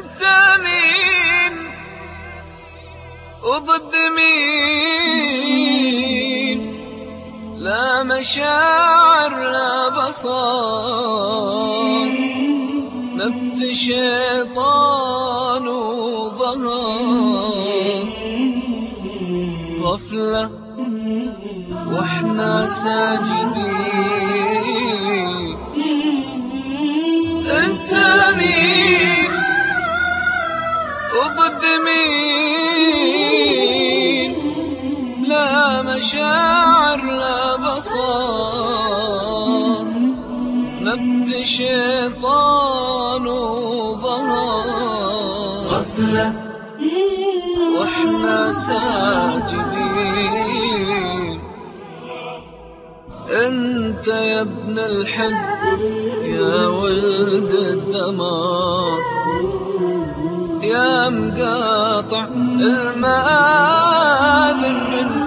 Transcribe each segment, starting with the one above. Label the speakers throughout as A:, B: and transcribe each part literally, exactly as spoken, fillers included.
A: انت مين وضد مين؟ لا مشاعر لا بصر، نبت شيطان وظهر، غفلة واحنا ساجدين. انت مين وضد مين؟ لا مشاعر لا بصر، نبت شيطان وظهر،
B: غفلة
A: واحنا ساجدين. انت يا ابن الحق يا ولد الدمار، يا مقاطع المآذن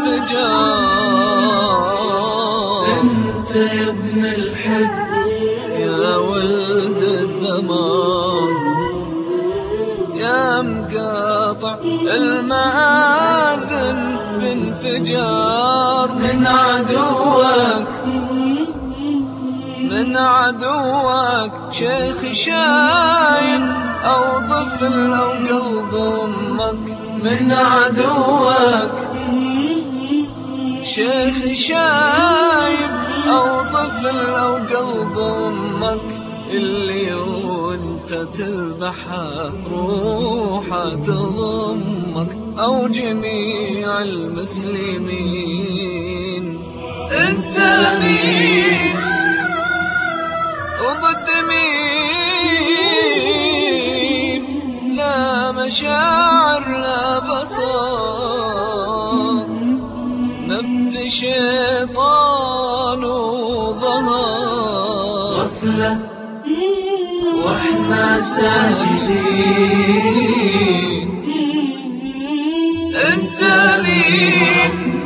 A: بانفجار.
B: انت يا ابن الحق
A: يا ولد الدمار، يا مقاطع المآذن بانفجار. من عدوك من عدوك شيخ شايب أو طفل أو قلب أمك. من عدوك شيخ شايب أو طفل أو قلب أمك، اللي وانت تذبحه روحه تضمك، أو جميع المسلمين. انت مين وضد مين؟ لا مشاعر لا بصر، نبت شيطان وظهر،
B: غفلة واحنا ساجدين.
A: انت مين